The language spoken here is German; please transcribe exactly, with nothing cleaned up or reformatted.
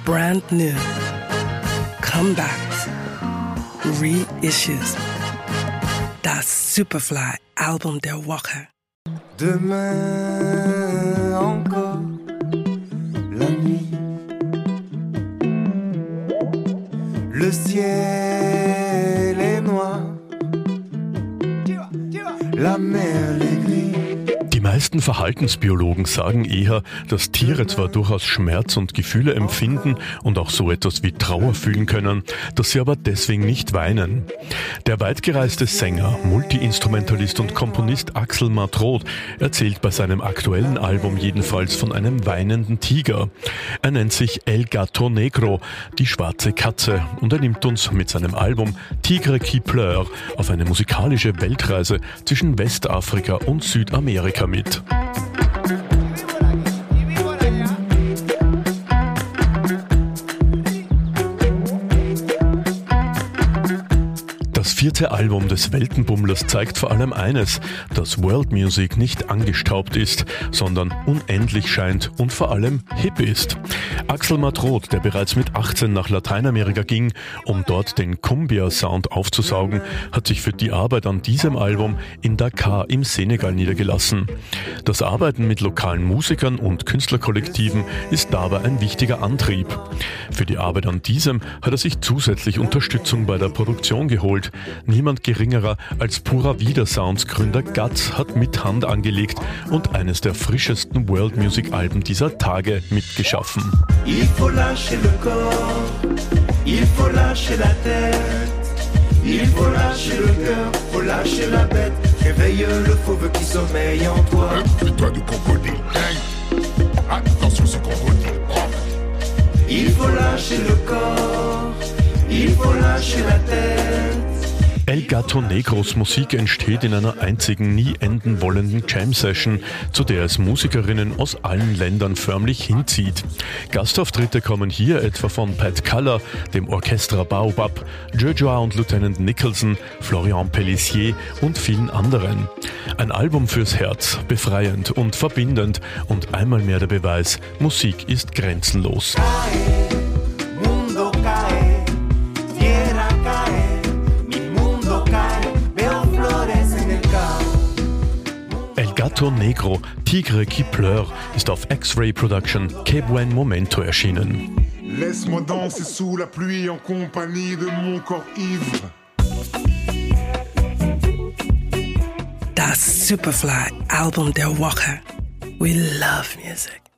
brand new, comebacks, reissues. Das Superfly-Album der Woche. Demain encore la nuit, le ciel est noir, la mer est grise. Die meisten Verhaltensbiologen sagen eher, dass Tiere zwar durchaus Schmerz und Gefühle empfinden und auch so etwas wie Trauer fühlen können, dass sie aber deswegen nicht weinen. Der weitgereiste Sänger, Multi-Instrumentalist und Komponist Axel Matrodt erzählt bei seinem aktuellen Album jedenfalls von einem weinenden Tiger. Er nennt sich El Gato Negro, die schwarze Katze, und er nimmt uns mit seinem Album Tigre qui pleure auf eine musikalische Weltreise zwischen Westafrika und Südamerika mit. Das vierte Album des Weltenbummlers zeigt vor allem eines, dass World Music nicht angestaubt ist, sondern unendlich scheint und vor allem hip ist. Axel Matrodt, der bereits mit achtzehn nach Lateinamerika ging, um dort den Cumbia-Sound aufzusaugen, hat sich für die Arbeit an diesem Album in Dakar im Senegal niedergelassen. Das Arbeiten mit lokalen Musikern und Künstlerkollektiven ist dabei ein wichtiger Antrieb. Für die Arbeit an diesem hat er sich zusätzlich Unterstützung bei der Produktion geholt. Niemand geringerer als Pura Vida Sounds Gründer Guts hat mit Hand angelegt und eines der frischesten World Music Alben dieser Tage mitgeschaffen. Il faut lâcher le corps, il faut lâcher la tête, il faut lâcher le cœur, faut lâcher la bête, réveille le fauve qui sommeille en toi. Putain de crocodile, hey. Attention c'est crocodile. Il faut lâcher le corps, il faut lâcher la tête. El Gato Negros Musik entsteht in einer einzigen, nie enden wollenden Jam-Session, zu der es Musikerinnen aus allen Ländern förmlich hinzieht. Gastauftritte kommen hier etwa von Pat Color, dem Orchestra Baobab, Jojoa und Lieutenant Nicholson, Florian Pellissier und vielen anderen. Ein Album fürs Herz, befreiend und verbindend und einmal mehr der Beweis, Musik ist grenzenlos. El Gato Negro, Tigre qui pleure, ist auf X-Ray Production Que Buen Momento erschienen. Laisse-moi danser sous la pluie en compagnie de mon corps ivre. Das Superfly-Album der Woche. We love music.